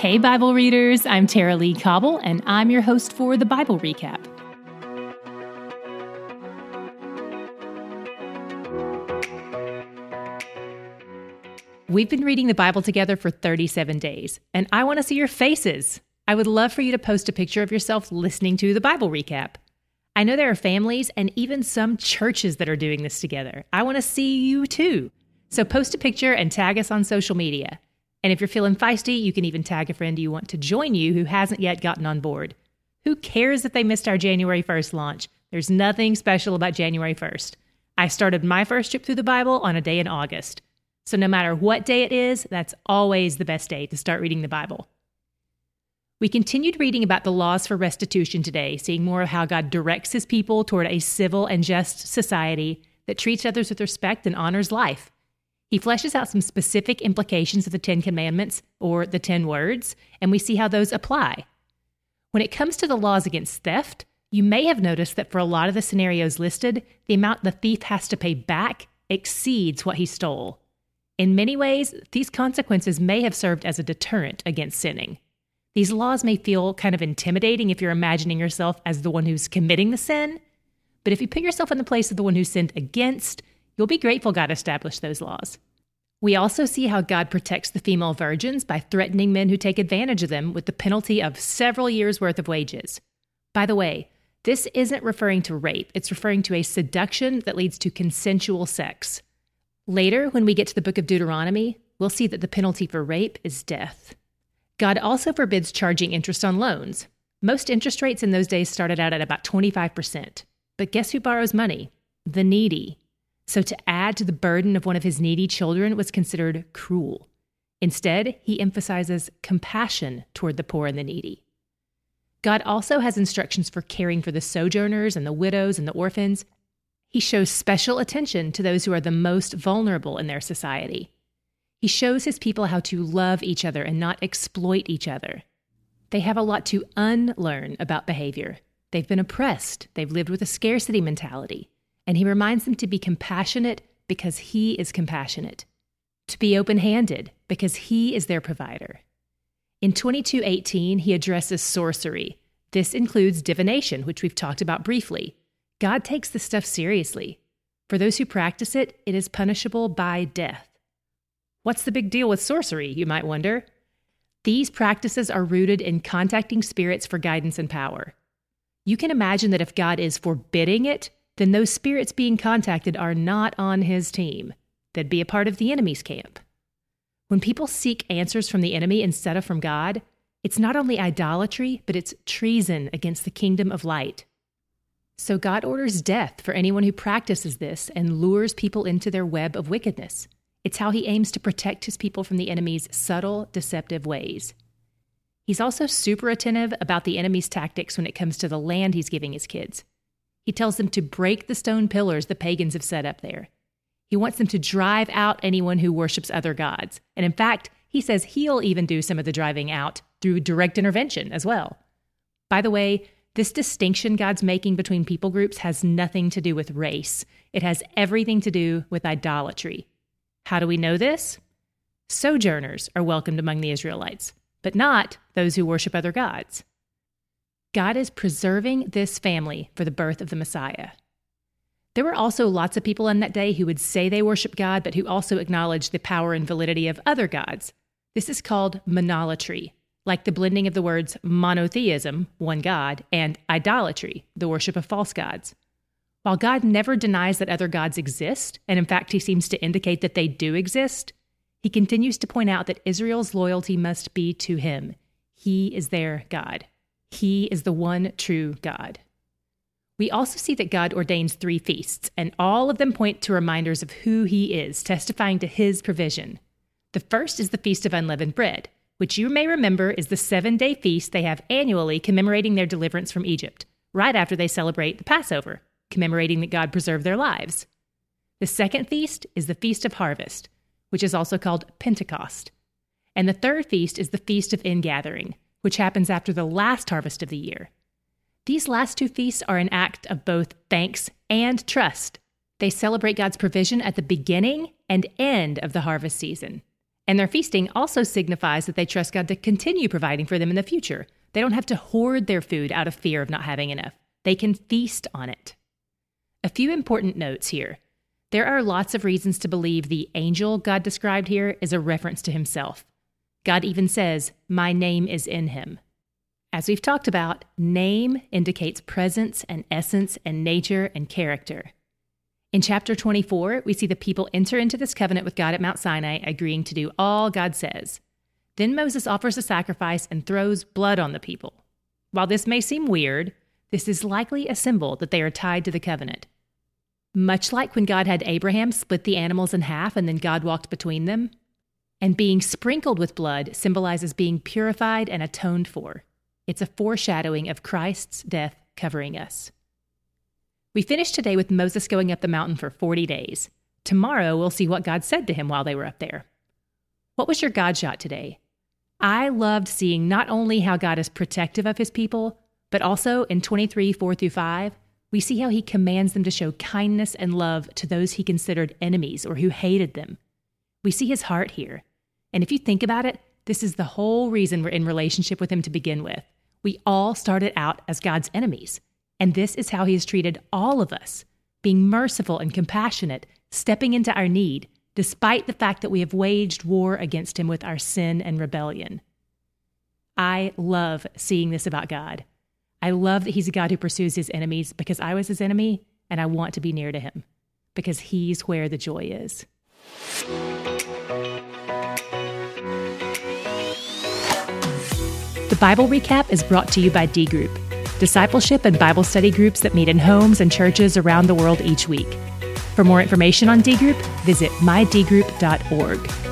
Hey, Bible readers, I'm Tara Lee Cobble, and I'm your host for the Bible Recap. We've been reading the Bible together for 37 days, and I want to see your faces. I would love for you to post a picture of yourself listening to the Bible Recap. I know there are families and even some churches that are doing this together. I want to see you too. So post a picture and tag us on social media. And if you're feeling feisty, you can even tag a friend you want to join you who hasn't yet gotten on board. Who cares if they missed our January 1st launch? There's nothing special about January 1st. I started my first trip through the Bible on a day in August. So no matter what day it is, that's always the best day to start reading the Bible. We continued reading about the laws for restitution today, seeing more of how God directs his people toward a civil and just society that treats others with respect and honors life. He fleshes out some specific implications of the 10 Commandments, or the 10 words, and we see how those apply. When it comes to the laws against theft, you may have noticed that for a lot of the scenarios listed, the amount the thief has to pay back exceeds what he stole. In many ways, these consequences may have served as a deterrent against sinning. These laws may feel kind of intimidating if you're imagining yourself as the one who's committing the sin, but if you put yourself in the place of the one who sinned against, you'll be grateful God established those laws. We also see how God protects the female virgins by threatening men who take advantage of them with the penalty of several years' worth of wages. By the way, this isn't referring to rape. It's referring to a seduction that leads to consensual sex. Later, when we get to the book of Deuteronomy, we'll see that the penalty for rape is death. God also forbids charging interest on loans. Most interest rates in those days started out at about 25%. But guess who borrows money? The needy. So to add to the burden of one of his needy children was considered cruel. Instead, he emphasizes compassion toward the poor and the needy. God also has instructions for caring for the sojourners and the widows and the orphans. He shows special attention to those who are the most vulnerable in their society. He shows his people how to love each other and not exploit each other. They have a lot to unlearn about behavior. They've been oppressed. They've lived with a scarcity mentality. And he reminds them to be compassionate because he is compassionate. To be open-handed because he is their provider. In 22:18, he addresses sorcery. This includes divination, which we've talked about briefly. God takes this stuff seriously. For those who practice it, it is punishable by death. What's the big deal with sorcery, you might wonder? These practices are rooted in contacting spirits for guidance and power. You can imagine that if God is forbidding it, then those spirits being contacted are not on his team. They'd be a part of the enemy's camp. When people seek answers from the enemy instead of from God, it's not only idolatry, but it's treason against the kingdom of light. So God orders death for anyone who practices this and lures people into their web of wickedness. It's how he aims to protect his people from the enemy's subtle, deceptive ways. He's also super attentive about the enemy's tactics when it comes to the land he's giving his kids. He tells them to break the stone pillars the pagans have set up there. He wants them to drive out anyone who worships other gods. And in fact, he says he'll even do some of the driving out through direct intervention as well. By the way, this distinction God's making between people groups has nothing to do with race. It has everything to do with idolatry. How do we know this? Sojourners are welcomed among the Israelites, but not those who worship other gods. God is preserving this family for the birth of the Messiah. There were also lots of people on that day who would say they worship God, but who also acknowledged the power and validity of other gods. This is called monolatry, like the blending of the words monotheism, one God, and idolatry, the worship of false gods. While God never denies that other gods exist, and in fact he seems to indicate that they do exist, he continues to point out that Israel's loyalty must be to him. He is their God. He is the one true God. We also see that God ordains 3 feasts, and all of them point to reminders of who he is, testifying to his provision. The first is the Feast of Unleavened Bread, which you may remember is the 7-day feast they have annually commemorating their deliverance from Egypt, right after they celebrate the Passover, commemorating that God preserved their lives. The second feast is the Feast of Harvest, which is also called Pentecost. And the third feast is the Feast of Ingathering, which happens after the last harvest of the year. These last 2 feasts are an act of both thanks and trust. They celebrate God's provision at the beginning and end of the harvest season. And their feasting also signifies that they trust God to continue providing for them in the future. They don't have to hoard their food out of fear of not having enough. They can feast on it. A few important notes here. There are lots of reasons to believe the angel God described here is a reference to himself. God even says, "My name is in him." As we've talked about, name indicates presence and essence and nature and character. In chapter 24, we see the people enter into this covenant with God at Mount Sinai, agreeing to do all God says. Then Moses offers a sacrifice and throws blood on the people. While this may seem weird, this is likely a symbol that they are tied to the covenant. Much like when God had Abraham split the animals in half and then God walked between them. And being sprinkled with blood symbolizes being purified and atoned for. It's a foreshadowing of Christ's death covering us. We finished today with Moses going up the mountain for 40 days. Tomorrow, we'll see what God said to him while they were up there. What was your God shot today? I loved seeing not only how God is protective of his people, but also in 23, 4-5, we see how he commands them to show kindness and love to those he considered enemies or who hated them. We see his heart here. And if you think about it, this is the whole reason we're in relationship with him to begin with. We all started out as God's enemies. And this is how he has treated all of us, being merciful and compassionate, stepping into our need, despite the fact that we have waged war against him with our sin and rebellion. I love seeing this about God. I love that he's a God who pursues his enemies because I was his enemy, and I want to be near to him because he's where the joy is. The Bible Recap is brought to you by D Group, discipleship and Bible study groups that meet in homes and churches around the world each week. For more information on D Group, visit mydgroup.org.